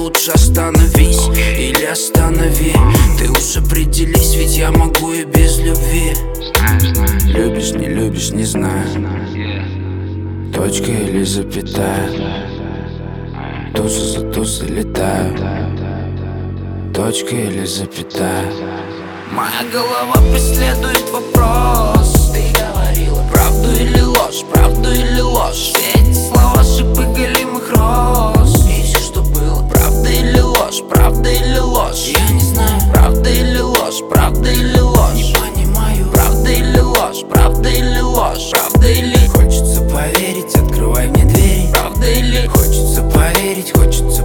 лучше остановись или останови. Ты уж определись, ведь я могу и без любви. Любишь, не знаю. Точка или запятая. Туса за тусой летаю. Точка или запятая. Моя голова преследует вопрос. Ты говорила правду или ложь, правду или ложь. Все эти слова шипы голимых роз. И все, что было, правда или ложь, правда или ложь. Я не знаю, правда или ложь, правда или ложь. Не понимаю, правда или ложь, правда или ложь. Правда или хочется поверить, открывай мне двери. Правда или хочется поверить,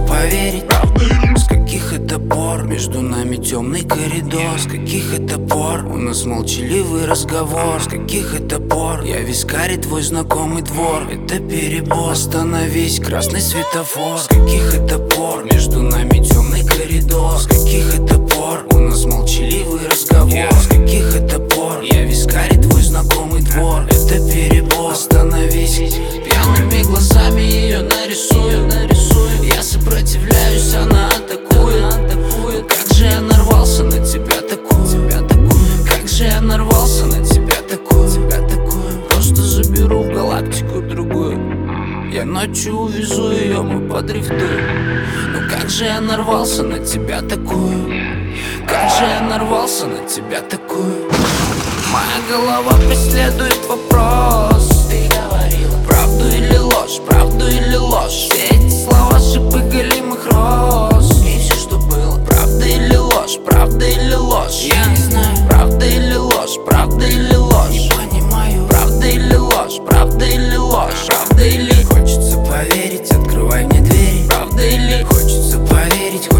правда или с каких это пор между нами темный коридор? С каких это пор у нас молчаливый разговор? С каких это пор я вискарь, твой знакомый двор? Это перебор, остановись, красный светофор. С каких это пор между нами темный коридор? С каких это пор у нас молчаливый разговор? С каких это пор я вискарь, твой знакомый двор? Это перебор, остановись. Пьяными глазами ее нарисую. Я сопротивляюсь, она атакует. Как же я нарвался на тебя такую? Как же я нарвался на тебя такую? Просто заберу в галактику другую. Я ночью увезу ее, мы подрифтуем. Ну как же я нарвался на тебя такую? Как же я нарвался на тебя такую? Моя голова преследует вопрос. Ты говорила правду или ложь, правду или ложь. Все эти слова шипы голимых роз. И все, что было, правда или ложь, правда или ложь. Я не знаю, правда или ложь, правда или ложь. Не понимаю, правда или ложь, правда или ложь. Правда или хочется поверить, открывай мне двери. Правда или хочется поверить,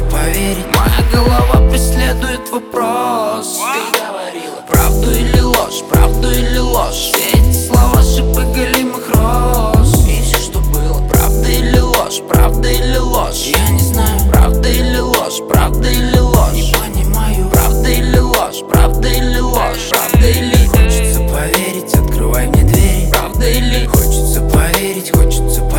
моя голова преследует вопрос. Ты говорила правду или ложь, правду или ложь. Все эти слова шипы голимых роз. И все, что было, правда или ложь, правда или ложь. Я не знаю, правда или ложь, правда или ложь. Не понимаю, правда или ложь, правда или ложь. Правда или хочется поверить, открывай мне двери. Правда или хочется поверить,